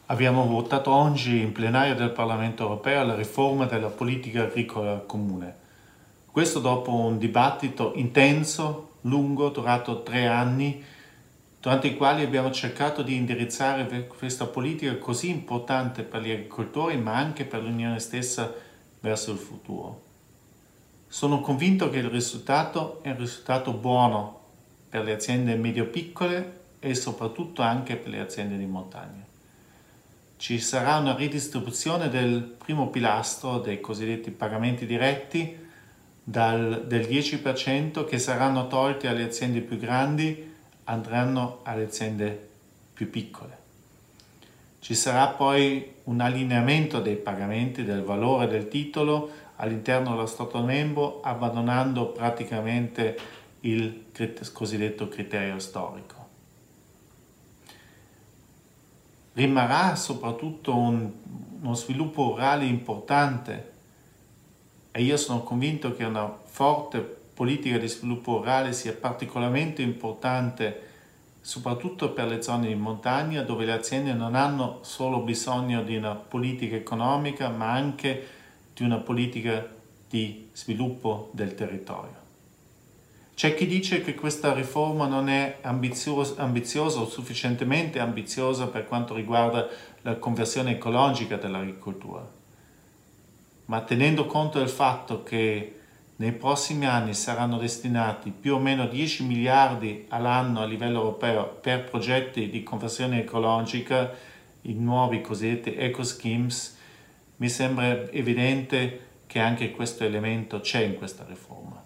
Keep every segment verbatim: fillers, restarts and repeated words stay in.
Abbiamo votato oggi in plenario del Parlamento europeo la riforma della politica agricola comune. Questo dopo un dibattito intenso, lungo, durato tre anni, durante i quali abbiamo cercato di indirizzare questa politica così importante per gli agricoltori, ma anche per l'Unione stessa verso il futuro. Sono convinto che il risultato è un risultato buono per le aziende medio-piccole e soprattutto anche per le aziende di montagna. Ci sarà una ridistribuzione del primo pilastro dei cosiddetti pagamenti diretti dal, del dieci per cento che saranno tolti alle aziende più grandi, andranno alle aziende più piccole. Ci sarà poi un allineamento dei pagamenti del valore del titolo all'interno dello Stato membro, abbandonando praticamente il cosiddetto criterio storico. Rimarrà soprattutto un, uno sviluppo rurale importante e io sono convinto che una forte politica di sviluppo rurale sia particolarmente importante soprattutto per le zone di montagna dove le aziende non hanno solo bisogno di una politica economica ma anche di una politica di sviluppo del territorio. C'è chi dice che questa riforma non è ambiziosa, ambiziosa o sufficientemente ambiziosa per quanto riguarda la conversione ecologica dell'agricoltura, ma tenendo conto del fatto che nei prossimi anni saranno destinati più o meno dieci miliardi all'anno a livello europeo per progetti di conversione ecologica, i nuovi cosiddetti eco schemes, mi sembra evidente che anche questo elemento c'è in questa riforma.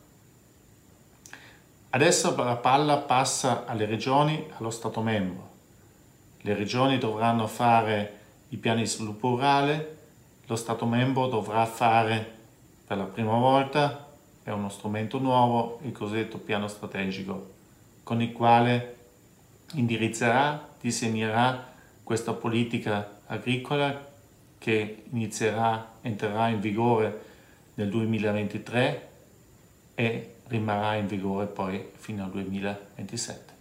Adesso la palla passa alle regioni, allo Stato membro. Le regioni dovranno fare i piani di sviluppo rurale, lo Stato membro dovrà fare per la prima volta, è uno strumento nuovo, il cosiddetto piano strategico, con il quale indirizzerà, disegnerà questa politica agricola che inizierà, entrerà in vigore nel duemilaventitré e rimarrà in vigore poi fino al duemilaventisette.